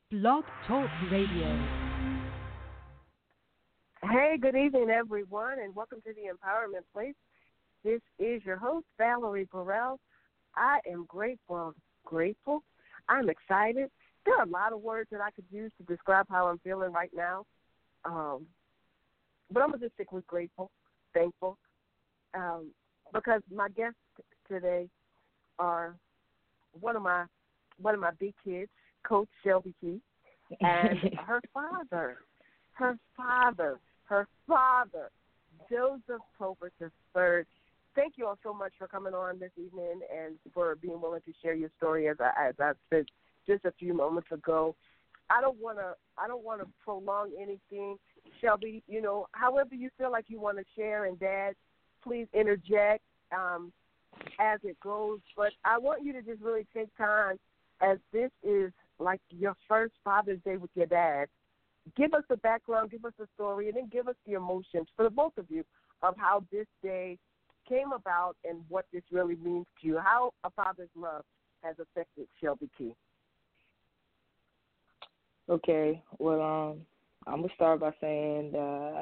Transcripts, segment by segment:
Blog Talk Radio. Hey, good evening, everyone, and welcome to the Empowerment Place. This is your host, Valerie Burrell. I am grateful. I'm excited. There are a lot of words that I could use to describe how I'm feeling right now, but I'm going to just stick with grateful, thankful, because my guests today are one of my big kids, Coach Shelby Key, and her father, Joseph Tolbert III. Thank you all so much for coming on this evening and for being willing to share your story. As I said just a few moments ago, I don't want to prolong anything. Shelby, however you feel like you want to share, and Dad, please interject as it goes. But I want you to just really take time, as this is like your first Father's Day with your dad. Give us the background, give us the story, and then give us the emotions for the both of you of how this day came about and what this really means to you, how a father's love has affected Shelby Key. Okay, well, I'm going to start by saying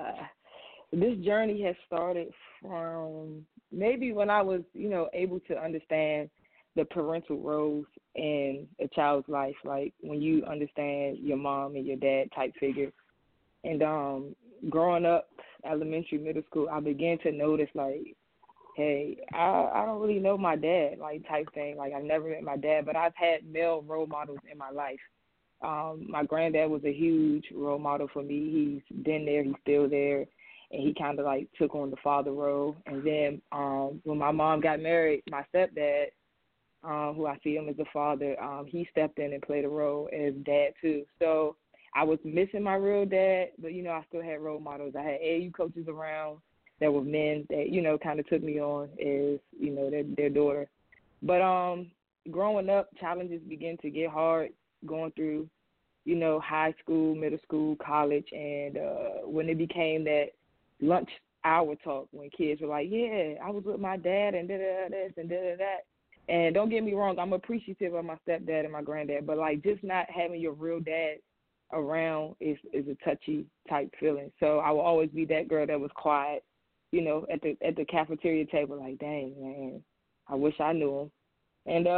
this journey has started from maybe when I was, able to understand the parental roles in a child's life, like when you understand your mom and your dad type figure. And growing up, elementary, middle school, I began to notice, like, hey, I don't really know my dad, like, type thing. Like, I've never met my dad, but I've had male role models in my life. My granddad was a huge role model for me. He's been there, he's still there, and he kind of, like, took on the father role. And then when my mom got married, my stepdad, who I see him as a father, he stepped in and played a role as dad too. So I was missing my real dad, but, I still had role models. I had AAU coaches around that were men that, kind of took me on as, their daughter. But growing up, challenges began to get hard going through, high school, middle school, college, and when it became that lunch hour talk when kids were like, yeah, I was with my dad and da-da-da this and da-da-da. And don't get me wrong, I'm appreciative of my stepdad and my granddad, but, like, just not having your real dad around is a touchy type feeling. So I will always be that girl that was quiet, at the cafeteria table, like, dang, man, I wish I knew him. And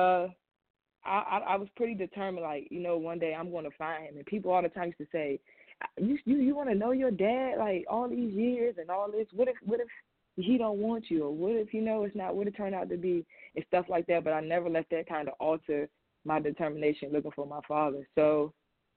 I was pretty determined, like, one day I'm going to find him. And people all the time used to say, you want to know your dad, like, all these years and all this? What if he don't want you, or what if it's not what it turned out to be, and stuff like that. But I never let that kind of alter my determination looking for my father. So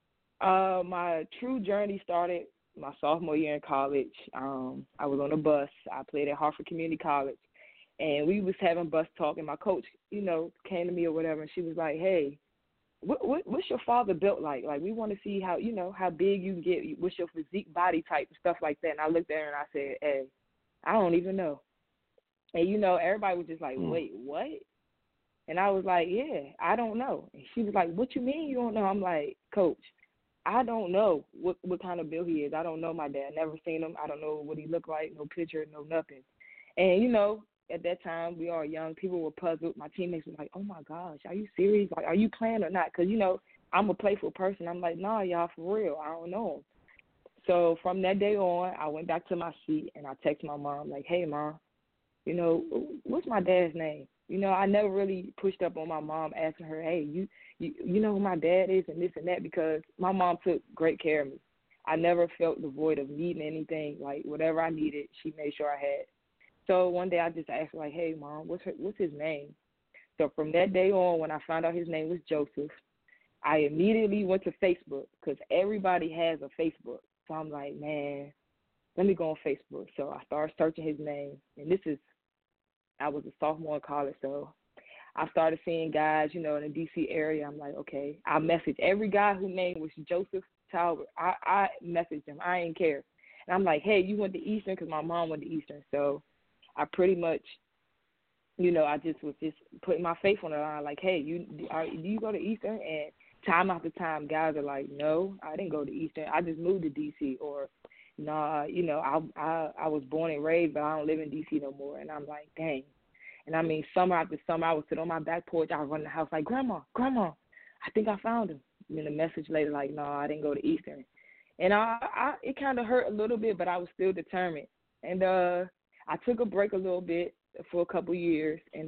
my true journey started my sophomore year in college. I was on a bus. I played at Hartford Community College, and we was having bus talk, and my coach came to me or whatever, and she was like, hey, what's your father built like? Like, we want to see how how big you can get, what's your physique, body type, and stuff like that. And I looked at her and I said, hey, I don't even know. And, everybody was just like, wait, what? And I was like, yeah, I don't know. And she was like, what you mean you don't know? I'm like, Coach, I don't know what kind of build he is. I don't know my dad. Never seen him. I don't know what he looked like, no picture, no nothing. And, at that time, we all young. People were puzzled. My teammates were like, oh, my gosh, are you serious? Like, are you playing or not? Because, I'm a playful person. I'm like, nah, y'all, for real. I don't know him. So from that day on, I went back to my seat, and I texted my mom, like, hey, Mom, what's my dad's name? I never really pushed up on my mom asking her, hey, you know who my dad is and this and that, because my mom took great care of me. I never felt the void of needing anything. Like, whatever I needed, she made sure I had. So one day I just asked her, like, hey, Mom, what's his name? So from that day on, when I found out his name was Joseph, I immediately went to Facebook, because everybody has a Facebook. So I'm like, man, let me go on Facebook. So I started searching his name, and I was a sophomore in college, so I started seeing guys, in the D.C. area. I'm like, okay, I messaged every guy whose name was Joseph Talbert. I messaged him. I didn't care. And I'm like, hey, you went to Eastern, because my mom went to Eastern. So I pretty much, I just was putting my faith on the line, like, hey, do you go to Eastern? And time after time, guys are like, no, I didn't go to Eastern. I just moved to D.C. Or, nah, I was born and raised, but I don't live in D.C. no more. And I'm like, dang. And I mean, summer after summer, I would sit on my back porch. I would run the house like, Grandma, I think I found him. in the message later like, no, I didn't go to Eastern. And it kind of hurt a little bit, but I was still determined. And I took a break a little bit for a couple years, and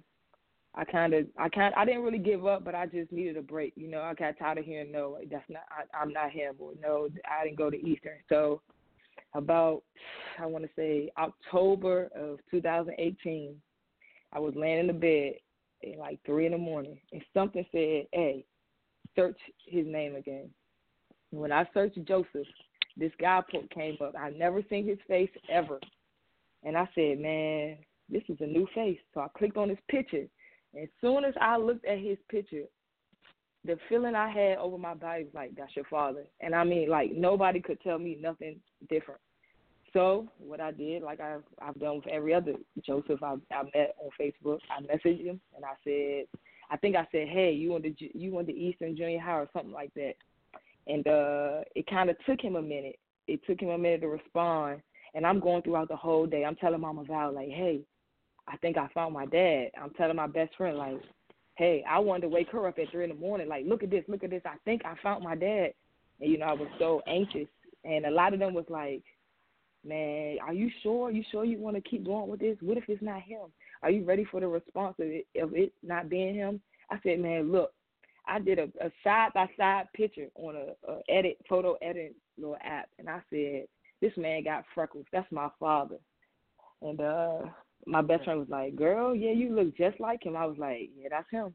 I didn't really give up, but I just needed a break. You know, I got tired of hearing no, like, that's not, I'm not him, or no, I didn't go to Eastern. So about, I want to say October of 2018, I was laying in the bed at like 3 in the morning, and something said, hey, search his name again. When I searched Joseph, this guy came up. I never seen his face ever. And I said, man, this is a new face. So I clicked on his picture. And as soon as I looked at his picture, the feeling I had over my body was like, that's your father. And I mean, like, nobody could tell me nothing different. So what I did, like I've done with every other Joseph I met on Facebook, I messaged him, and I said, hey, you went to Eastern Junior High or something like that. And it kind of took him a minute. It took him a minute to respond. And I'm going throughout the whole day. I'm telling Mama Val, like, hey, I think I found my dad. I'm telling my best friend, like, hey, I wanted to wake her up at 3 in the morning. Like, look at this. I think I found my dad. And, you know, I was so anxious. And a lot of them was like, man, are you sure? You sure you want to keep going with this? What if it's not him? Are you ready for the response of it not being him? I said, man, look. I did a side-by-side picture on a photo edit little app, and I said, this man got freckles. That's my father. And my best friend was like, girl, yeah, you look just like him. I was like, yeah, that's him.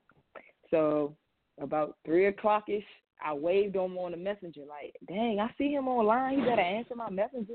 So about 3 o'clock-ish, I waved him on the messenger like, dang, I see him online. He better answer my messenger.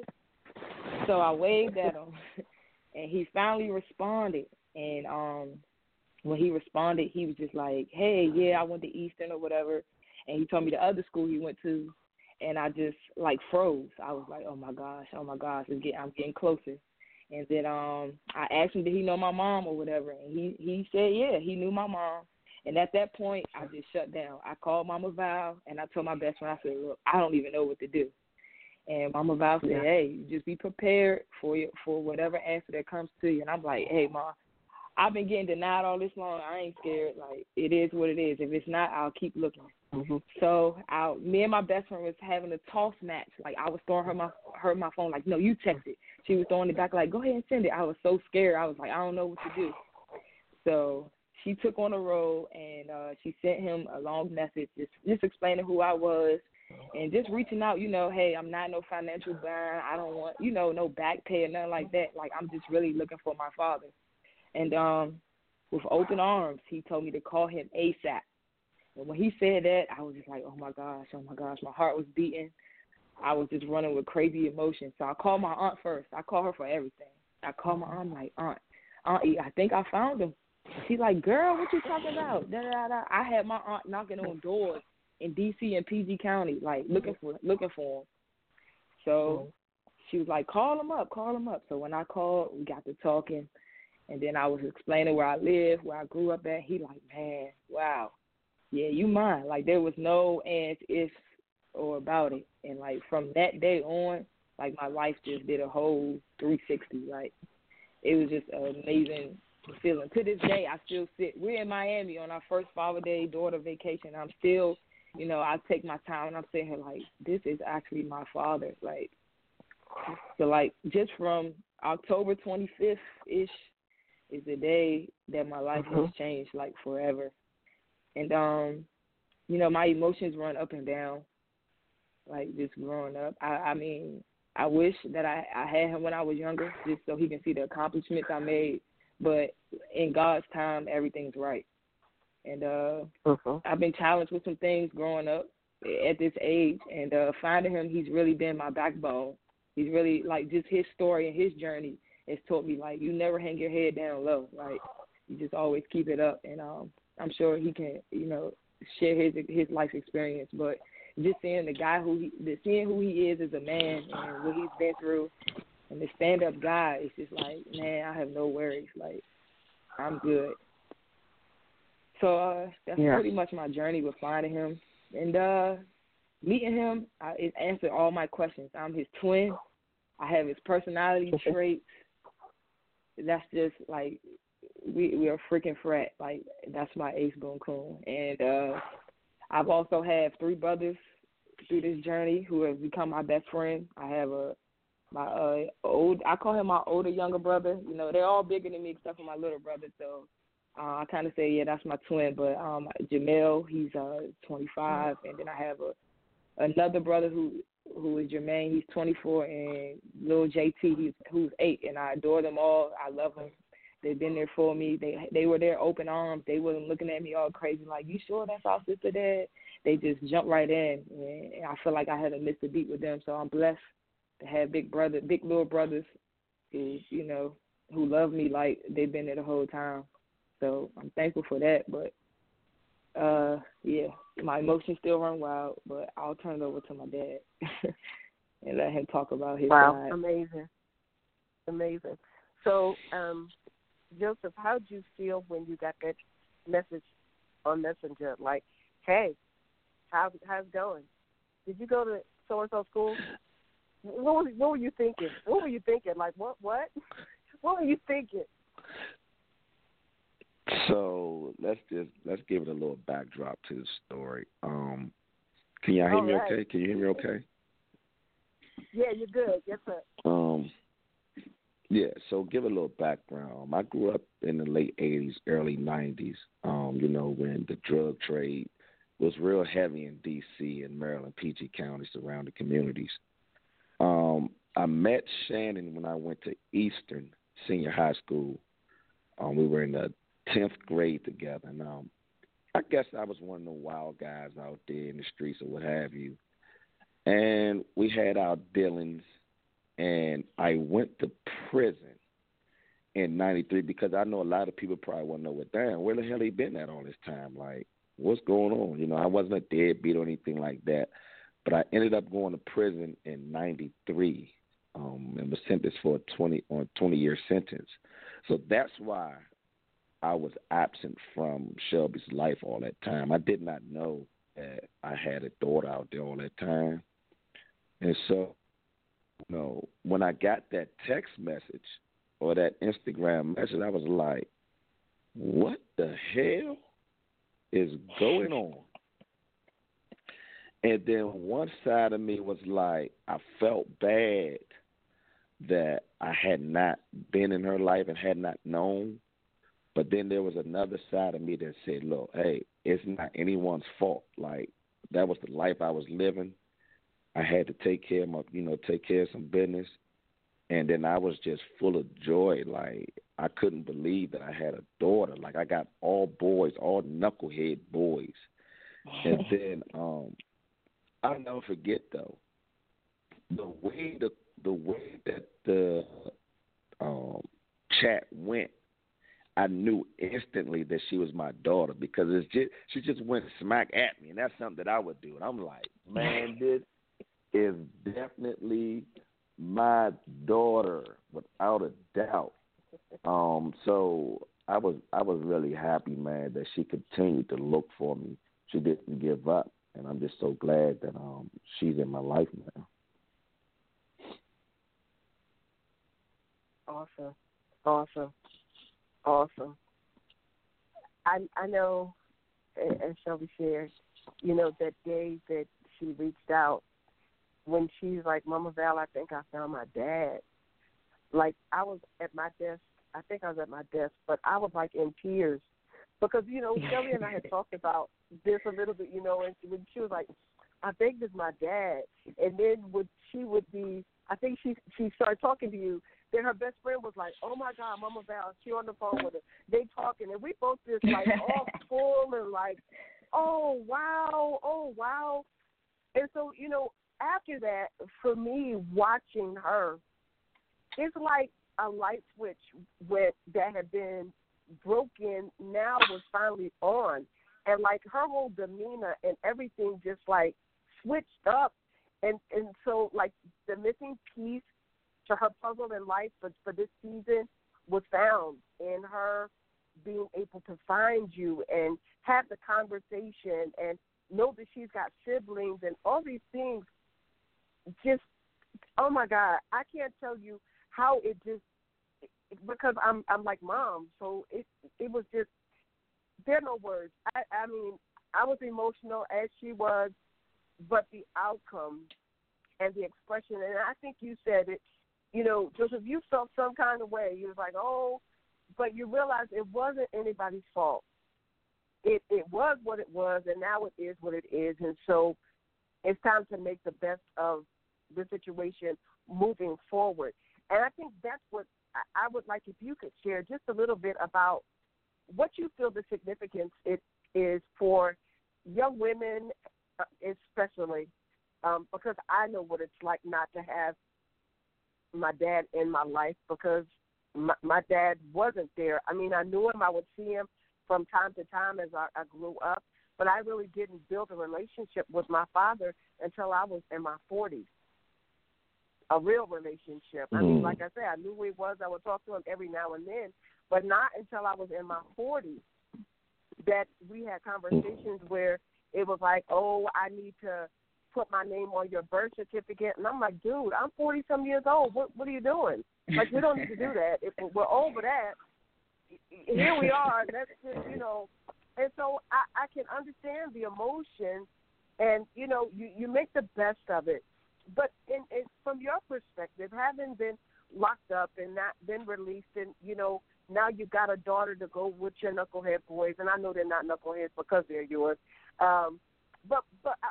So I waved at him, and he finally responded. And when he responded, he was just like, hey, yeah, I went to Eastern or whatever. And he told me the other school he went to, and I just, like, froze. I was like, oh, my gosh, I'm getting closer. And then I asked him, did he know my mom or whatever? And he said, yeah, he knew my mom. And at that point, I just shut down. I called Mama Val, and I told my best friend, I said, look, I don't even know what to do. And Mama Val said, hey, just be prepared for whatever answer that comes to you. And I'm like, hey, Ma, I've been getting denied all this long. I ain't scared. Like, it is what it is. If it's not, I'll keep looking. Mm-hmm. So me and my best friend was having a toss match. Like, I was throwing her my phone, like, no, you text it. She was throwing it back, like, go ahead and send it. I was so scared. I was like, I don't know what to do. So she took on the role, and she sent him a long message just explaining who I was and just reaching out, you know, hey, I'm not no financial bind. I don't want, you know, no back pay or nothing like that. Like, I'm just really looking for my father. And with open arms, he told me to call him ASAP. And when he said that, I was just like, oh, my gosh. My heart was beating. I was just running with crazy emotions. So I called my aunt first. I call her for everything. I called my aunt, like, Auntie, I think I found him. She's like, girl, what you talking about? Da, da, da. I had my aunt knocking on doors in D.C. and PG County, like, looking for him. So she was like, call him up. So when I called, we got to talking. And then I was explaining where I live, where I grew up at. He like, man, wow, yeah, you mine. Like, there was no ands, ifs, or about it. And, like, from that day on, like, my life just did a whole 360. Like, it was just an amazing feeling. To this day, I still we're in Miami on our first father-day daughter vacation. I'm still, you know, I take my time, and I'm sitting here like, this is actually my father. Like, so, like, just from October 25th-ish, is the day that my life has changed, like, forever. And, you know, my emotions run up and down, like, just growing up. I mean, I wish that I had him when I was younger, just so he can see the accomplishments I made. But in God's time, everything's right. And I've been challenged with some things growing up at this age. And finding him, he's really been my backbone. He's really, like, just his story and his journey has taught me, like, you never hang your head down low. Like, you just always keep it up. And I'm sure he can, you know, share his life experience. But just seeing seeing who he is as a man and what he's been through, and the stand-up guy, it's just like, man, I have no worries. Like, I'm good. So that's pretty much my journey with finding him. And meeting him, it answered all my questions. I'm his twin. I have his personality traits. That's just, like, we are a freaking frat. Like, that's my ace boom coon. And I've also had 3 brothers through this journey who have become my best friend. I have I call him my older younger brother. You know, they're all bigger than me except for my little brother. So I kind of say, yeah, that's my twin. But Jamel, he's 25, and then I have another brother who is Jermaine. He's 24, and little JT, who's 8, and I adore them all. I love them. They've been there for me. They were there open arms. They wasn't looking at me all crazy like, you sure that's our sister, Dad? They just jumped right in, and I feel like I haven't missed a beat with them. So I'm blessed to have big little brothers who, you know, who love me like they've been there the whole time. So I'm thankful for that. But, yeah, my emotions still run wild, but I'll turn it over to my dad and let him talk about his side. Amazing. So, Joseph, how did you feel when you got that message on Messenger? Like, hey, how's it going? Did you go to so-and-so school? What were you thinking? What were you thinking? Like, what? What were you thinking? So let's give it a little backdrop to the story. Can y'all hear me okay? Can you hear me okay? Yeah, you're good. Yes, sir. Yeah, so give a little background. I grew up in the late 80s, early 90s, you know, when the drug trade was real heavy in D.C. and Maryland, PG County, surrounding communities. I met Shannon when I went to Eastern Senior High School. We were in the 10th grade together. And I guess I was one of the wild guys out there in the streets or what have you. And we had our dealings, and I went to prison in 93 because I know a lot of people probably want to know, where the hell he been at all this time? Like, what's going on? You know, I wasn't a deadbeat or anything like that. But I ended up going to prison in 93 and was sentenced for a 20-year sentence. So that's why I was absent from Shelby's life all that time. I did not know that I had a daughter out there all that time. And so, you know, when I got that text message or that Instagram message, I was like, what the hell is going on? And then one side of me was like, I felt bad that I had not been in her life and had not known. But then there was another side of me that said, look, hey, it's not anyone's fault. Like, that was the life I was living. I had to take care of some business. And then I was just full of joy. Like, I couldn't believe that I had a daughter. Like, I got all boys, all knucklehead boys. And then I'll never forget, though, the way that the chat went. I knew instantly that she was my daughter because she just went smack at me, and that's something that I would do. And I'm like, man, this is definitely my daughter without a doubt. So I was really happy, man, that she continued to look for me. She didn't give up, and I'm just so glad that she's in my life now. Awesome. I know, as Shelby shared, you know, that day that she reached out when she's like, Mama Val, I think I found my dad. Like, I was at my desk. I think I was at my desk, but I was like in tears because, you know, Shelby and I had talked about this a little bit, you know, and when she was like, I think this is my dad. And then when she would be, I think she started talking to you. Then her best friend was like, oh, my God, Mama Val, she on the phone with her. They talking, and we both just, like, all full and like, oh, wow. And so, you know, after that, for me, watching her, it's like a light switch that had been broken now was finally on. And, like, her whole demeanor and everything just, like, switched up. And so, like, the missing piece to her puzzle in life for this season was found in her being able to find you and have the conversation and know that she's got siblings and all these things. Just, oh my God, I can't tell you how it just, because I'm like Mom, so it was just, there are no words. I mean, I was emotional as she was, but the outcome and the expression, and I think you said it, Joseph, you felt some kind of way. You was like, oh, but you realized it wasn't anybody's fault. It was what it was, and now it is what it is. And so it's time to make the best of the situation moving forward. And I think that's what I would like if you could share just a little bit about what you feel the significance it is for young women especially, because I know what it's like not to have my dad in my life because my dad wasn't there. I mean, I knew him. I would see him from time to time as I grew up, but I really didn't build a relationship with my father until I was in my 40s, a real relationship. I mean, like I said, I knew who he was. I would talk to him every now and then, but not until I was in my 40s that we had conversations where it was like, oh, I need to put my name on your birth certificate. And I'm like, dude, I'm 40-some years old. What are you doing? Like, we don't need to do that. If we're over that, here we are. Let's just, And so I can understand the emotion, and, you make the best of it. But from your perspective, having been locked up and not been released and, now you got a daughter to go with your knucklehead boys, and I know they're not knuckleheads because they're yours. But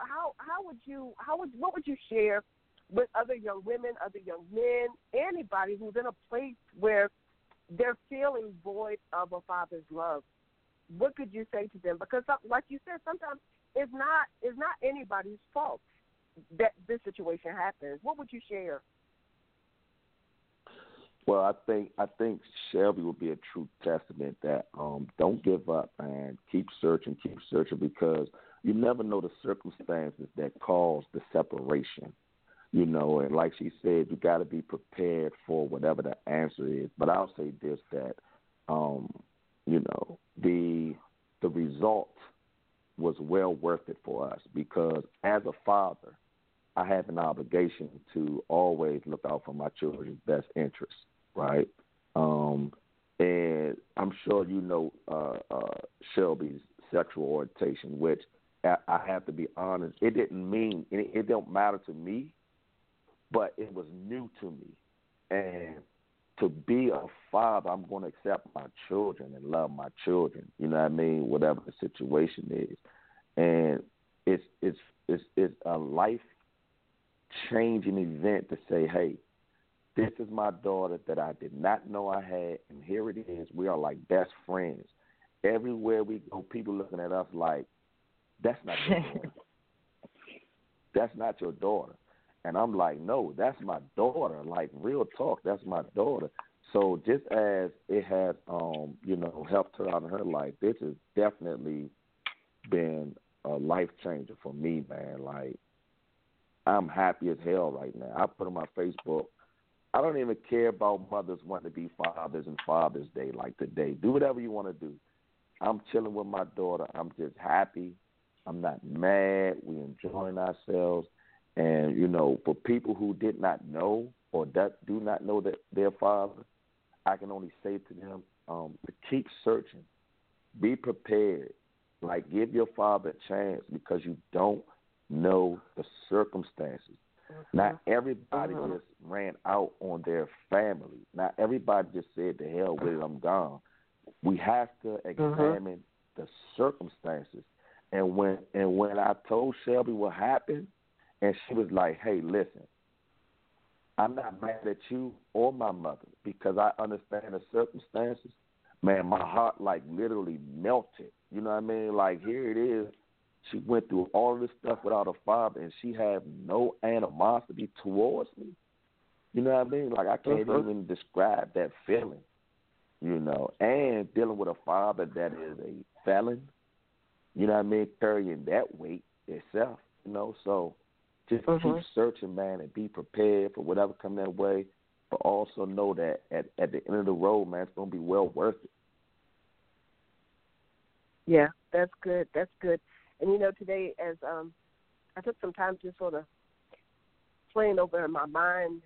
what would you share with other young women, other young men, anybody who's in a place where they're feeling void of a father's love? What could you say to them? Because, like you said, sometimes it's not anybody's fault that this situation happens. What would you share? Well, I think Shelby will be a true testament that don't give up, man. Keep searching, because you never know the circumstances that cause the separation. And like she said, you got to be prepared for whatever the answer is. But I'll say this, that the result was well worth it for us, because as a father, I have an obligation to always look out for my children's best interests. Right, and I'm sure Shelby's sexual orientation, which I have to be honest, it don't matter to me, but it was new to me. And to be a father, I'm going to accept my children and love my children. You know what I mean? Whatever the situation is, and it's a life changing event to say, hey, this is my daughter that I did not know I had, and here it is. We are like best friends. Everywhere we go, people looking at us like, that's not your daughter. That's not your daughter. And I'm like, no, that's my daughter. Like, real talk, that's my daughter. So just as it has, helped her out in her life, this has definitely been a life changer for me, man. Like, I'm happy as hell right now. I put on my Facebook, I don't even care about mothers wanting to be fathers and Father's Day like today. Do whatever you want to do. I'm chilling with my daughter. I'm just happy. I'm not mad. We're enjoying ourselves. And, for people who did not know or that do not know that their father, I can only say to them to keep searching. Be prepared. Like, give your father a chance, because you don't know the circumstances. Not everybody just ran out on their family. Not everybody just said, to hell with it, I'm gone. We have to examine the circumstances. And when I told Shelby what happened, and she was like, hey, listen, I'm not mad at you or my mother, because I understand the circumstances. Man, my heart, like, literally melted. You know what I mean? Like, here it is. She went through all this stuff without a father, and she had no animosity towards me. You know what I mean? Like, I can't even describe that feeling, and dealing with a father that is a felon, you know what I mean, carrying that weight itself, So just keep searching, man, and be prepared for whatever comes that way, but also know that at the end of the road, man, it's going to be well worth it. Yeah, that's good. That's good. And, today, as I took some time to sort of playing over in my mind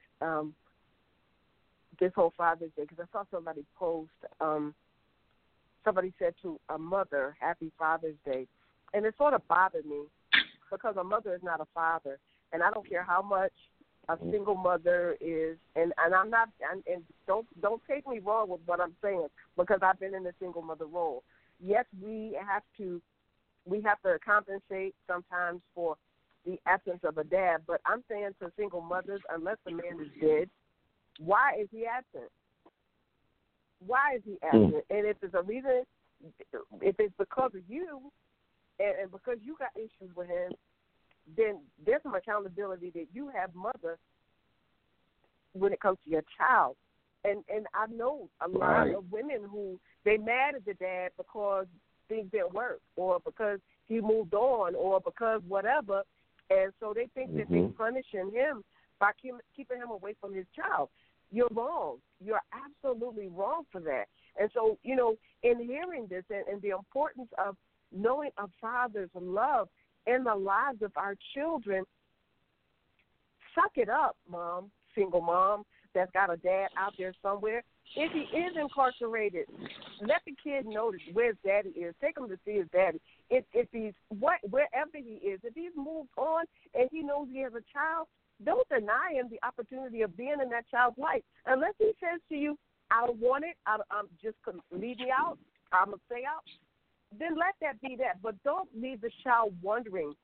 this whole Father's Day, because I saw somebody post, somebody said to a mother, Happy Father's Day. and it sort of bothered me because a mother is not a father, and I don't care how much a single mother is, and I'm not, and don't take me wrong with what I'm saying, because I've been in the single mother role. Yes, we have to compensate sometimes for the absence of a dad, but I'm saying to single mothers, unless the man is dead, why is he absent? Why is he absent? And if there's a reason, if it's because of you, and because you got issues with him, then there's some accountability that you have, mother, when it comes to your child. And I know a lot of women who, they mad at the dad because things didn't work, or because he moved on, or because whatever, and so they think that they're punishing him by keeping him away from his child. You're wrong. You're absolutely wrong for that. And so, you know, in hearing this and the importance of knowing a father's love in the lives of our children, suck it up, mom, single mom that's got a dad out there somewhere. If he is incarcerated, let the kid know where his daddy is. Take him to see his daddy. If he's wherever he is, if he's moved on and he knows he has a child, don't deny him the opportunity of being in that child's life. Unless he says to you, I don't want it, I'm just going to leave me out, I'm going to stay out, then let that be that. But don't leave the child wondering,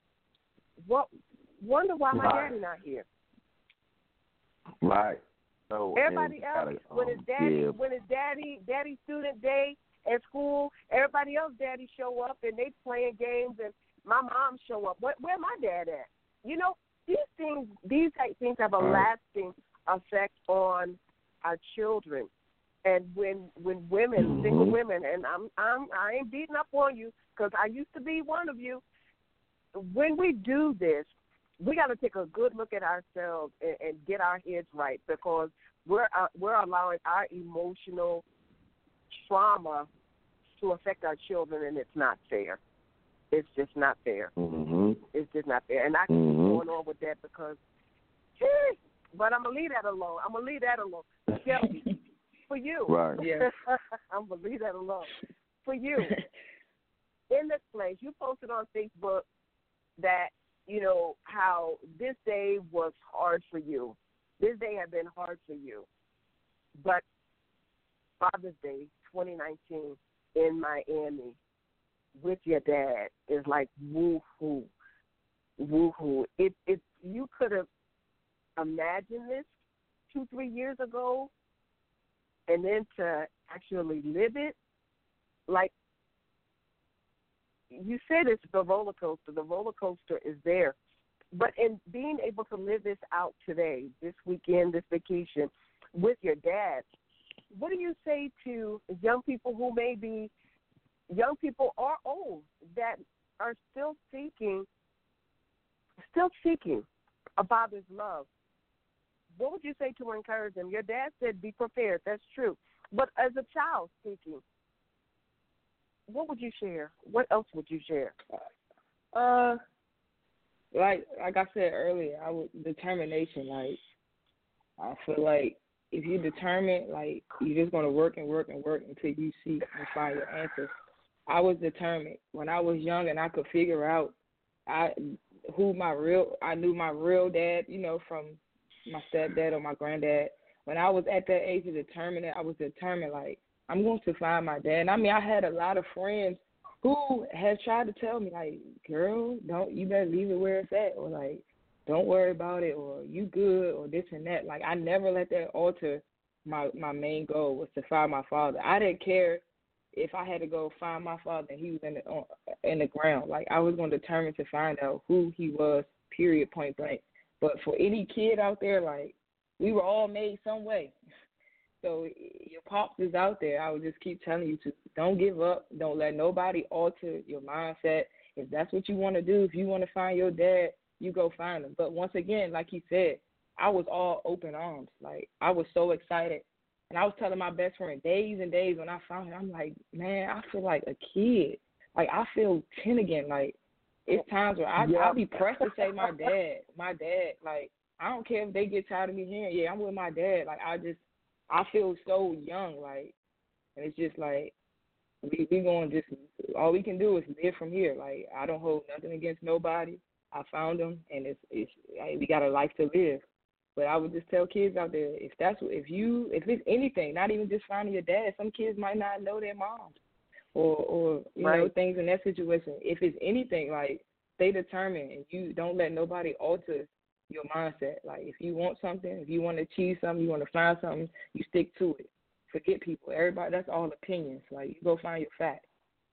wonder why my daddy not here. Right. So everybody else, when his daddy student day at school, everybody else daddy show up and they playing games, and my mom show up. Where my dad at? You know, these type things have a lasting effect on our children. And when women, single women, and I ain't beating up on you because I used to be one of you. When we do this, we got to take a good look at ourselves and get our heads right, because we're allowing our emotional trauma to affect our children, and it's not fair. It's just not fair. It's just not fair. And I can keep going on with that because, but I'm going to leave that alone. Shelby, for you. Right. Yeah. I'm going to leave that alone. For you, in this place, you posted on Facebook that, you know, how this day was hard for you. This day had been hard for you. But Father's Day 2019 in Miami with your dad is like woo-hoo. Woo-hoo. If you could have imagined this 2-3 years ago and then to actually live it, like you said, it's the roller coaster. The roller coaster is there. But in being able to live this out today, this weekend, this vacation, with your dad, what do you say to young people who may be young people or old that are still seeking a father's love? What would you say to encourage them? Your dad said be prepared. That's true. But as a child seeking, what would you share? What else would you share? Like I said earlier, determination. Like, I feel like if you're determined, like, you're just gonna work and work and work until you see and find your answer. I was determined when I was young, and I could figure out I knew my real dad, you know, from my stepdad or my granddad. When I was at that age of determined, I was determined, like, I'm going to find my dad. And I mean, I had a lot of friends who had tried to tell me, like, girl, you better leave it where it's at, or like, don't worry about it, or you good, or this and that. Like, I never let that alter my main goal, was to find my father. I didn't care if I had to go find my father and he was in the ground. Like, I was going to determine to find out who he was, period, point blank. But for any kid out there, like, we were all made some way. So your pops is out there. I would just keep telling you to don't give up. Don't let nobody alter your mindset. If that's what you want to do, if you want to find your dad, you go find him. But once again, like he said, I was all open arms. Like, I was so excited. And I was telling my best friend days and days when I found him, I'm like, man, I feel like a kid. Like, I feel 10 again. Like, it's times where I'll be pressed to say my dad. Like, I don't care if they get tired of me hearing, yeah, I'm with my dad. Like, I feel so young, like, and it's just like, we going to just, all we can do is live from here. Like, I don't hold nothing against nobody. I found them, and we got a life to live. But I would just tell kids out there, if it's anything, not even just finding your dad, some kids might not know their moms or you know, things in that situation. If it's anything, like, stay determined, and you don't let nobody alter your mindset. Like, if you want something, if you want to achieve something, you want to find something, you stick to it. Forget people. Everybody, that's all opinions. Like, you go find your facts.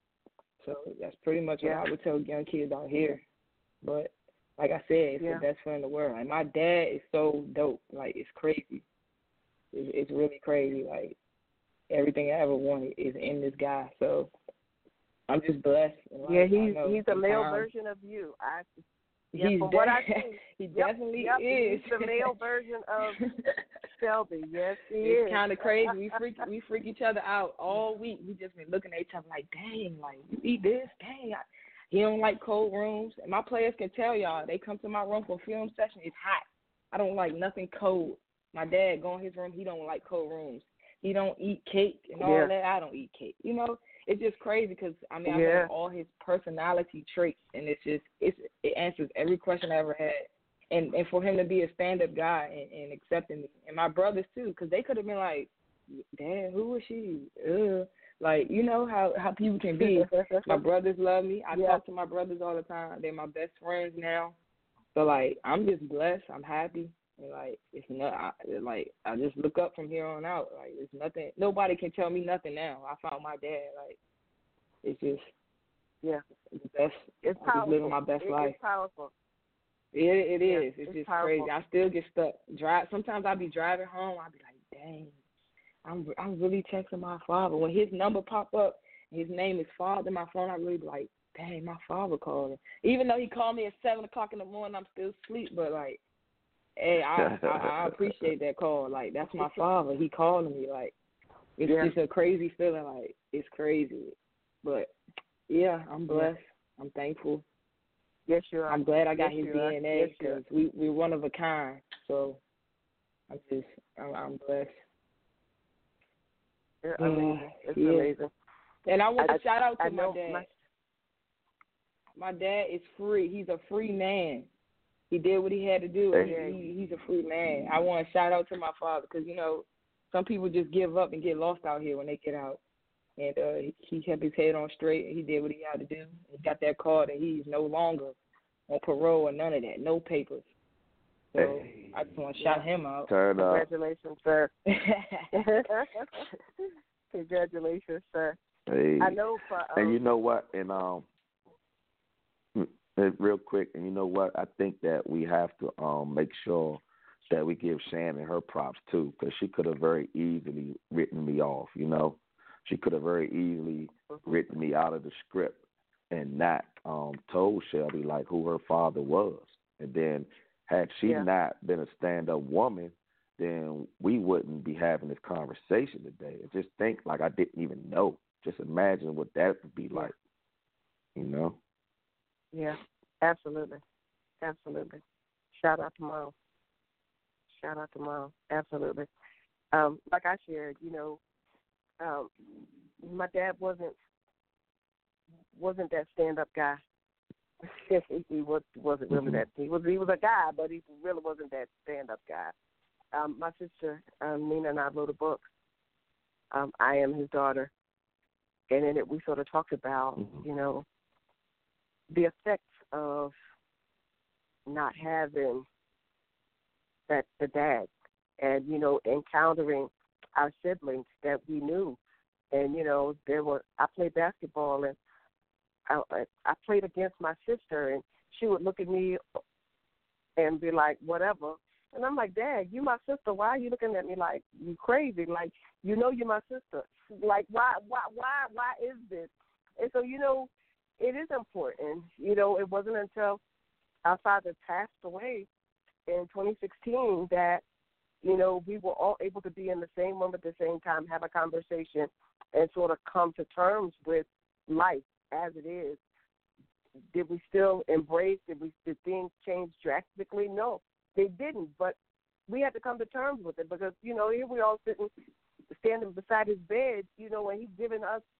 So that's pretty much what I would tell young kids out here. But like I said, it's the best friend in the world. Like, my dad is so dope. Like, it's crazy. It's really crazy. Like, everything I ever wanted is in this guy. So I'm just blessed. Like, he's a male version of you. From what I see, he definitely is. He's the male version of Shelby. Yes, he it's is. Kind of crazy. We freak each other out all week. We just been looking at each other like, dang, like, you eat this? Dang, he don't like cold rooms. And my players can tell y'all, they come to my room for film session, it's hot. I don't like nothing cold. My dad go in his room, he don't like cold rooms. He don't eat cake and all that. I don't eat cake. You know, it's just crazy because, I mean, I know all his personality traits, and it answers every question I ever had. And for him to be a stand-up guy and accepting me. And my brothers, too, because they could have been like, Dad, who is she? Like, you know how people can be. My brothers love me. I talk to my brothers all the time. They're my best friends now. So, like, I'm just blessed. I'm happy. And, like, it's not, I just look up from here on out. Like, it's nothing. Nobody can tell me nothing now. I found my dad. Like, it's just, it's the best. It's I'm just living my best life. It's powerful. It is. It's just powerful. crazy. I still get stuck. Sometimes I'll be driving home. I'll be like, dang. I'm really texting my father. When his number pop up, his name is Father in my phone, I really be like, dang, my father called him. Even though he called me at 7 o'clock in the morning, I'm still asleep. But, like, hey, I appreciate that call. Like, that's my father. He calling me. Like, it's just a crazy feeling. Like, it's crazy. But, yeah, I'm blessed. I'm thankful. Yes, you are. I'm glad I got his DNA because we're one of a kind. So, I'm blessed. You're amazing. It's amazing. And I want to shout out to my dad. My dad is free. He's a free man. He did what he had to do. He's a free man. I want to shout out to my father because, you know, some people just give up and get lost out here when they get out. And he kept his head on straight. And he did what he had to do. He got that card, and he's no longer on parole or none of that. No papers. So I just want to shout him out. Congratulations, sir. Congratulations, sir. Hey. I know. And you know what? And real quick, and you know what? I think that we have to make sure that we give Shannon her props too, because she could have very easily written me off. You know, she could have very easily written me out of the script and not told Shelby like who her father was, and then. Had she not been a stand-up woman, then we wouldn't be having this conversation today. Just think like I didn't even know. Just imagine what that would be like, you know? Yeah, absolutely. Absolutely. Shout out to Mom. Absolutely. Like I shared, you know, my dad wasn't that stand-up guy. He wasn't really that. He was a guy, but he really wasn't that stand-up guy. My sister Nina and I wrote a book. I Am His Daughter, and in it we sort of talked about you know the effects of not having the dad, and you know encountering our siblings that we knew, and you know I played basketball and. I played against my sister, and she would look at me and be like, whatever. And I'm like, Dad, you my sister. Why are you looking at me like you crazy? Like, you know you're my sister. Like, why is this? And so, you know, it is important. You know, it wasn't until our father passed away in 2016 that, you know, we were all able to be in the same room at the same time, have a conversation, and sort of come to terms with life as it is. Did we still embrace? Did things change drastically? No, they didn't. But we had to come to terms with it because, you know, here we all standing beside his bed, you know, and he's giving us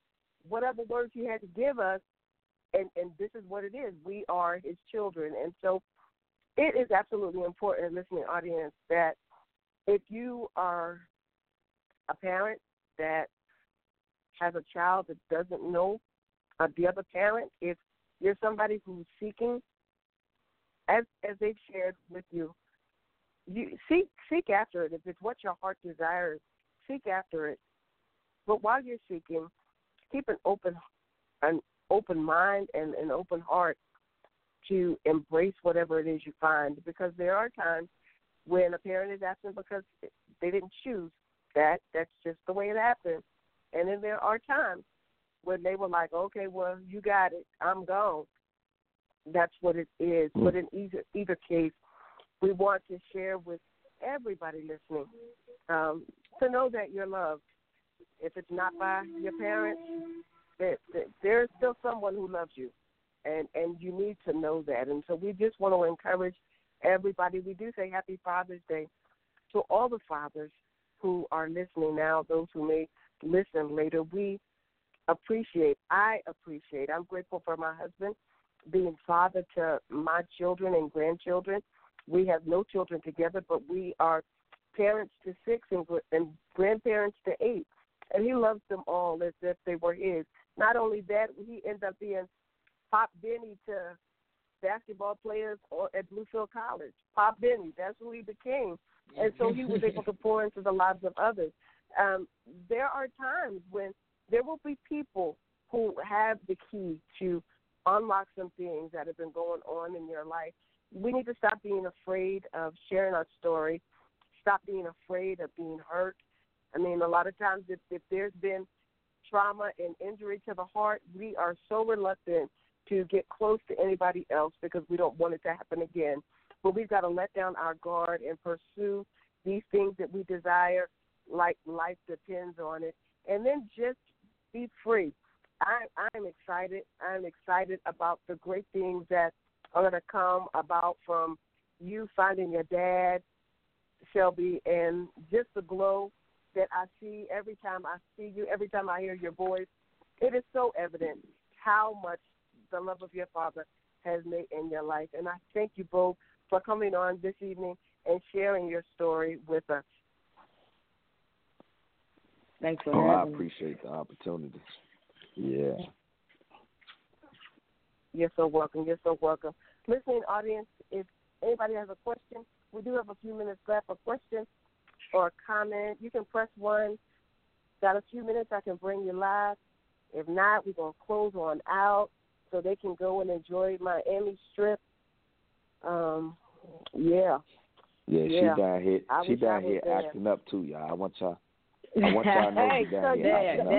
whatever words he had to give us, and this is what it is. We are his children. And so it is absolutely important, listening audience, that if you are a parent that has a child that doesn't know the other parent, if you're somebody who's seeking, as they've shared with you, you seek after it. If it's what your heart desires, seek after it. But while you're seeking, keep an open mind and an open heart to embrace whatever it is you find, because there are times when a parent is absent because they didn't choose that. That's just the way it happens. And then there are times when they were like, okay, well, you got it, I'm gone. That's what it is. But in either case, we want to share with everybody listening to know that you're loved. If it's not by your parents, there's still someone who loves you, and you need to know that. And so we just want to encourage everybody. We do say Happy Father's Day to all the fathers who are listening now, those who may listen later. I appreciate, I'm grateful for my husband being father to my children and grandchildren. We have no children together, but we are parents to 6 and grandparents to 8. And he loves them all as if they were his. Not only that, he ended up being Pop Benny to basketball players at Bluefield College. Pop Benny, that's who he became. And so he was able to pour into the lives of others. There are times when there will be people who have the key to unlock some things that have been going on in your life. We need to stop being afraid of sharing our story, stop being afraid of being hurt. I mean, a lot of times if there's been trauma and injury to the heart, we are so reluctant to get close to anybody else because we don't want it to happen again. But we've got to let down our guard and pursue these things that we desire, like life depends on it, and then just be free. I'm excited. I'm excited about the great things that are going to come about from you finding your dad, Shelby, and just the glow that I see every time I see you, every time I hear your voice. It is so evident how much the love of your father has made in your life. And I thank you both for coming on this evening and sharing your story with us. Thanks for having me. I appreciate the opportunity. Yeah. You're so welcome. You're so welcome. Listening audience, if anybody has a question, we do have a few minutes left for questions or comment. You can press 1. Got a few minutes, I can bring you live. If not, we're going to close on out so they can go and enjoy Miami Strip. Yeah, she down here. She down here acting up too, y'all. I want y'all to know she down here acting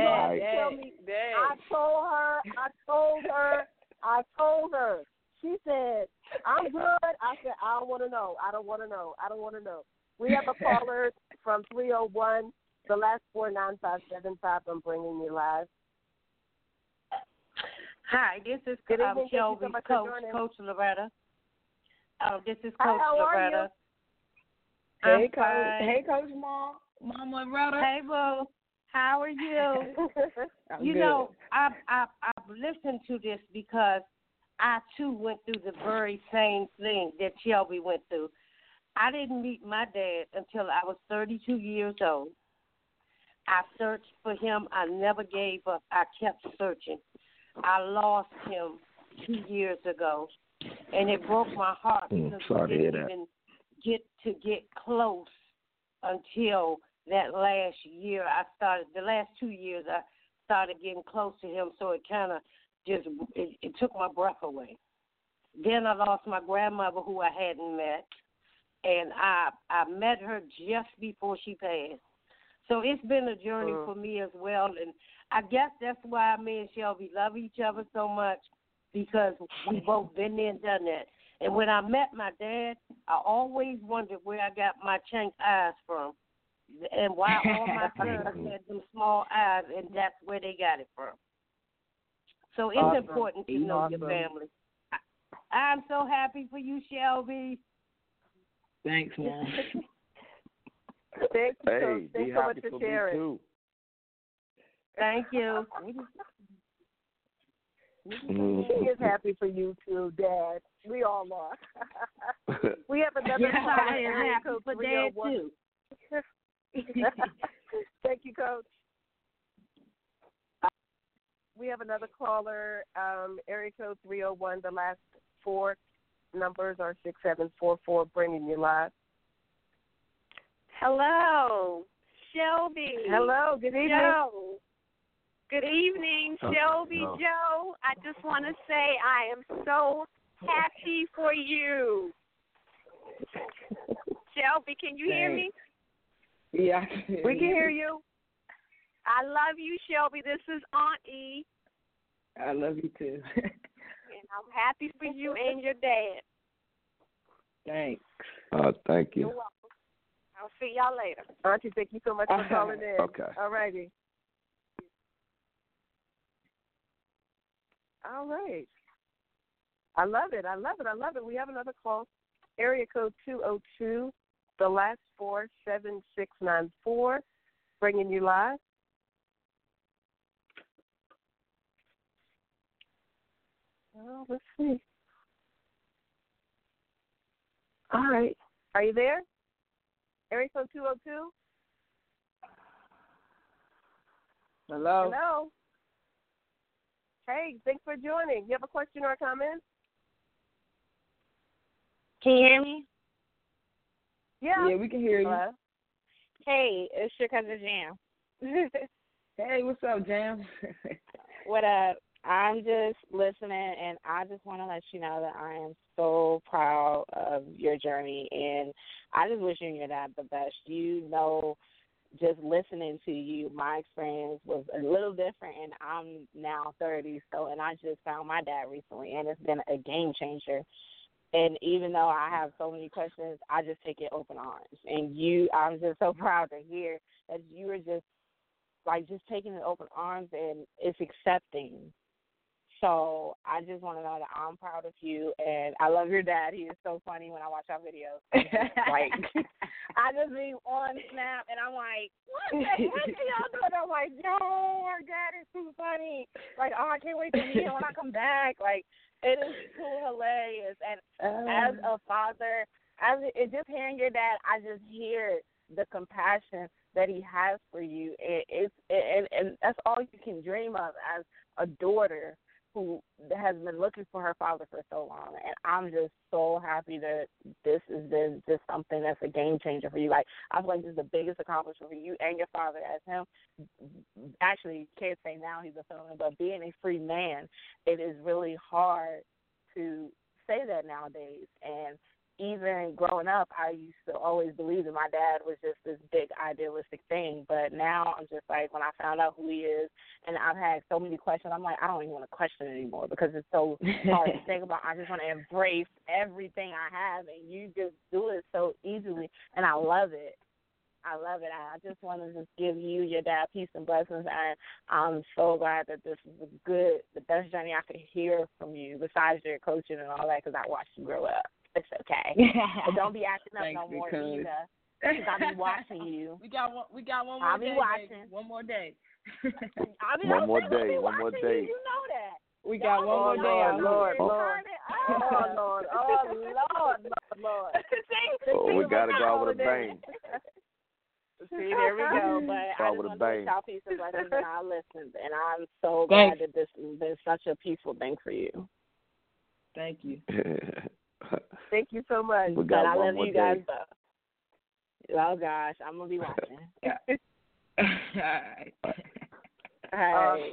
up. I told her. She said, I'm good. I said, I don't want to know. I don't want to know. We have a caller from 301, the last 49575. I'm bringing you live. Hi, this is Shelby, Coach Loretta. This is Coach Loretta. Hey, Coach. Hey, Coach Mama Loretta. Hey, Boo. How are you? You good. know, I've listened to this because I, too, went through the very same thing that Shelby went through. I didn't meet my dad until I was 32 years old. I searched for him. I never gave up. I kept searching. I lost him 2 years ago, and it broke my heart because we didn't even get close until that last year. The last 2 years, I started getting close to him, so it kind of just it took my breath away. Then I lost my grandmother, who I hadn't met, and I met her just before she passed. So it's been a journey for me as well, and I guess that's why me and Shelby love each other so much, because we both been there and done that. And when I met my dad, I always wondered where I got my chink eyes from, and why all my sons had them small eyes, and that's where they got it from. So it's important to know your family. I'm so happy for you, Shelby. Thanks, Mom. Thanks so much for sharing. Too. Thank you. He is happy for you too, Dad. We all are. We have another Yes, caller. I am Area happy code for Dad 301. too. Thank you, Coach. We have another caller, area code 301. The last four numbers are 6744, bringing you live. Hello, Shelby. Hello, good evening. Joe. Good evening, Shelby, no. Joe. I just want to say I am so happy for you. Shelby, can you hear me? Yeah, We can hear you. I love you, Shelby. This is Aunt E, I love you too. and I'm happy for you and your dad. Thanks. Thank you. You're welcome. I'll see y'all later. Auntie, thank you so much for calling in. Okay. All righty. All right. I love it. I love it. I love it. We have another call. Area code 202, the last four, 7694, bringing you live. Oh, let's see. All right. Are you there? Area code 202? Hello. Hello. Hey, thanks for joining. You have a question or a comment? Can you hear me? Yeah. Yeah, we can hear you. Hello? Hey, it's your cousin Jam. Hey, what's up, Jam? What up? I'm just listening, and I just want to let you know that I am so proud of your journey, and I just wish you and your dad the best. You know, just listening to you, my experience was a little different, and I'm now 30, and I just found my dad recently, and it's been a game changer. And even though I have so many questions, I just take it open arms. And I'm just so proud to hear that you were just taking it open arms, and it's accepting. So I just want to know that I'm proud of you, and I love your dad. He is so funny when I watch our videos. I just be on Snap, and I'm like, what are y'all doing? I'm like, yo, our dad is too funny. Like, oh, I can't wait to meet him when I come back. Like, it is too hilarious. And as a father, just hearing your dad, I just hear the compassion that he has for you. And that's all you can dream of as a daughter who has been looking for her father for so long. And I'm just so happy that this has been just something that's a game changer for you. Like, I feel like this is the biggest accomplishment for you and your father as him. Actually, can't say now he's a felon, but being a free man, it is really hard to say that nowadays. And even growing up, I used to always believe that my dad was just this big idealistic thing. But now I'm just like, when I found out who he is, and I've had so many questions, I'm like, I don't even want to question it anymore because it's so hard to think about. I just want to embrace everything I have, and you just do it so easily, and I love it. I love it. I just want to just give you, your dad, peace and blessings, and I'm so glad that this is the best journey I could hear from you besides your coaching and all that because I watched you grow up. It's okay. But don't be acting up no more either. Because I'll be watching you. We got one more I'll day. Be watching. Baby. One more day. One more day. You know that. We got one more day. Lord. Oh, Lord. We got to go with a bang. See, there we go. But I just want to wish y'all peace and blessings, and I listened. And I'm so glad that this has been such a peaceful thing for you. Thank you. Thank you so much. We But got I one love more you guys day. both. Oh, gosh. I'm going to be watching. All right.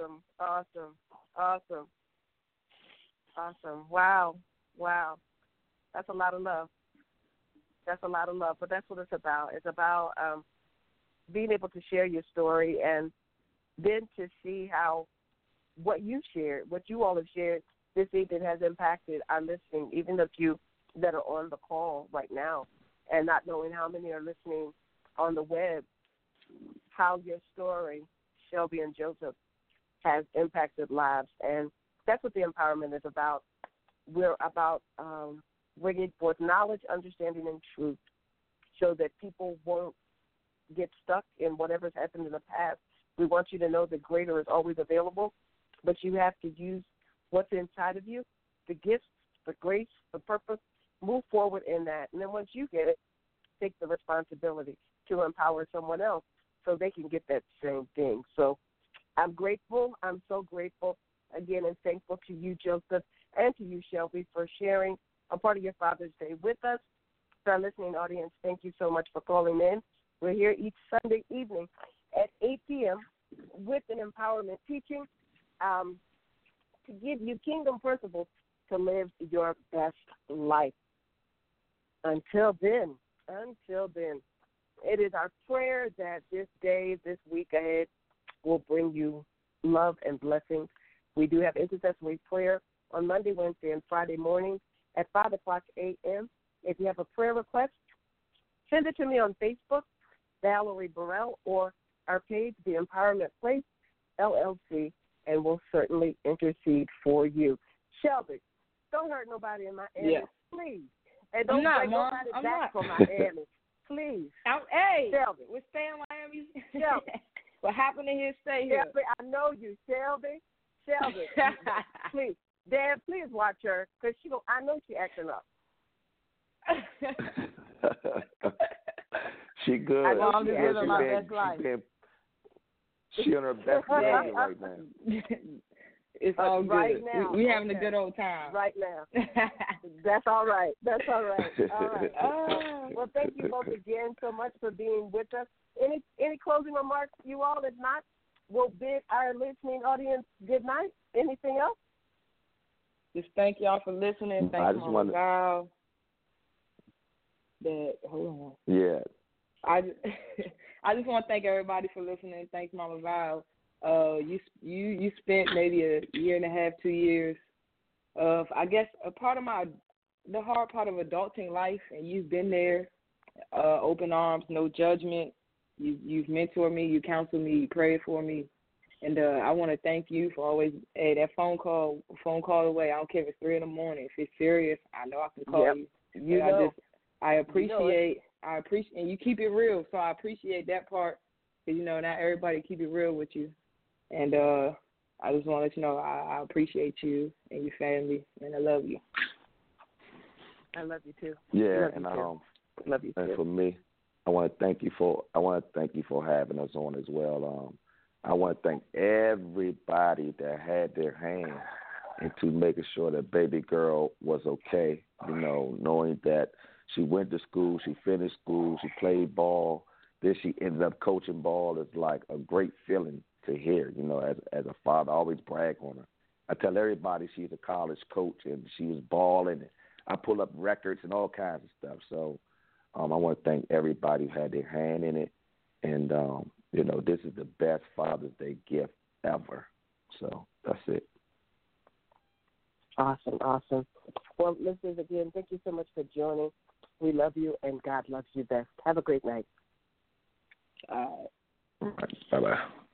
Awesome. Wow. That's a lot of love. But that's what it's about. It's about being able to share your story and then to see how what you all have shared this evening has impacted our listening, even the few that are on the call right now, and not knowing how many are listening on the web, how your story, Shelby and Joseph, has impacted lives. And that's what the empowerment is about. We're about bringing forth knowledge, understanding, and truth so that people won't get stuck in whatever's happened in the past. We want you to know that greater is always available, but you have to use what's inside of you, the gifts, the grace, the purpose, move forward in that. And then once you get it, take the responsibility to empower someone else so they can get that same thing. So I'm grateful. I'm so grateful again and thankful to you, Joseph, and to you, Shelby, for sharing a part of your Father's Day with us. To our listening audience, thank you so much for calling in. We're here each Sunday evening at 8 p.m. with an empowerment teaching to give you kingdom principles to live your best life. Until then, it is our prayer that this day, this week ahead, will bring you love and blessings. We do have intercessory prayer on Monday, Wednesday, and Friday mornings at 5 o'clock a.m. If you have a prayer request, send it to me on Facebook, Valerie Burrell, or our page, The Empowerment Place, LLC, and we'll certainly intercede for you. Shelby, don't hurt nobody in Miami, please. And don't bring nobody back from Miami, please. Hey, Shelby. We're staying in Miami. Shelby. What happened in here, stay here. Shelby, I know you. Shelby, please. Dad, please watch her, because I know she's acting up. She good. I know I'm just living my best life. She on her best behavior right now. It's all good. Right now. We having a good old time. Right now. That's all right. All right. Well, thank you both again so much for being with us. Any closing remarks, you all? If not, we'll bid our listening audience good night. Anything else? Just thank y'all for listening. Thank you, Mama Val. Hold on. Yeah. I just want to thank everybody for listening. Thanks, Mama Val. You spent maybe a year and a half, 2 years of, I guess, the hard part of adulting life, and you've been there, open arms, no judgment. You've mentored me, you counseled me, you prayed for me, and I want to thank you for always, that phone call away. I don't care if it's 3 a.m. If it's serious, I know I can call you. I appreciate, and you keep it real, so I appreciate that part, because, not everybody keep it real with you. And I just want to let you know I appreciate you and your family, and I love you. I love you too. Yeah, love you too. For me, I want to thank you for having us on as well. I want to thank everybody that had their hand into making sure that baby girl was okay. Knowing that she went to school, she finished school, she played ball, then she ended up coaching ball. It's like a great feeling to hear. As a father, I always brag on her. I tell everybody she's a college coach and she was balling. And I pull up records and all kinds of stuff. So I want to thank everybody who had their hand in it. And, this is the best Father's Day gift ever. So that's it. Awesome. Well, listeners, again, thank you so much for joining. We love you, and God loves you best. Have a great night. All right. Bye-bye.